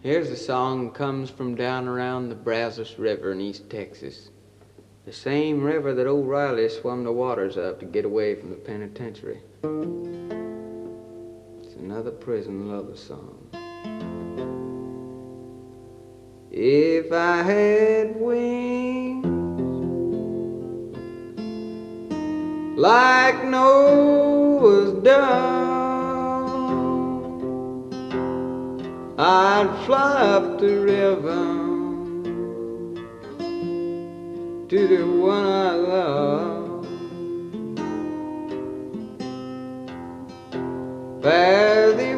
Here's a song comes from down around the Brazos River in East Texas. The same river that old Riley swum the waters of to get away from the penitentiary. It's another prison lover song. If I had wings like Noah's dove, I'd fly up the river to the one I love. Fare thee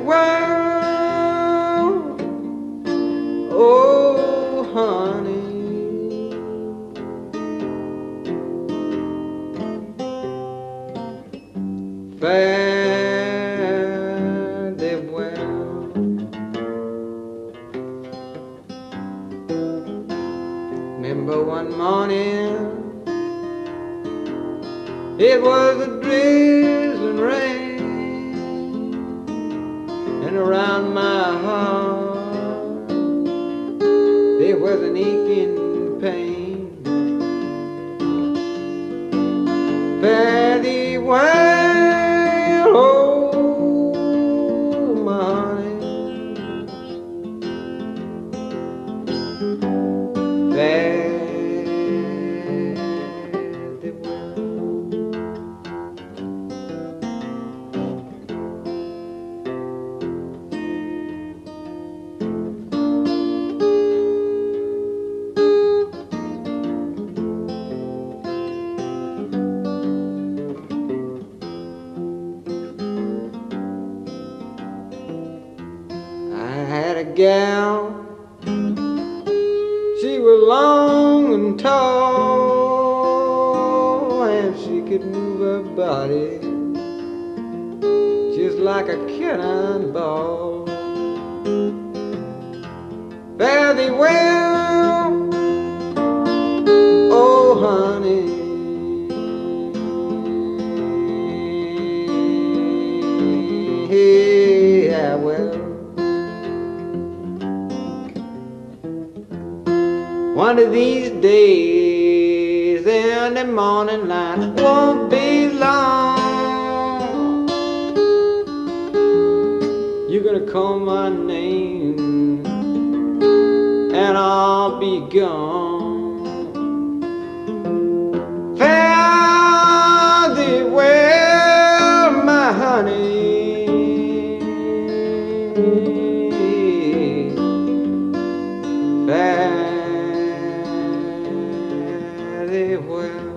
well, oh honey, fare thee well. Remember one morning, it was a drizzling rain, and around my heart there was an aching pain. Fare thee well, oh my honey, fare thee well. I had a gal, she was long and tall, and she could move her body just like a cannonball. Fare thee well, oh honey, yeah, well. One of these days in the morning light won't be long. You're gonna call my name and I'll be gone. Fare thee well, my honey, fare thee well.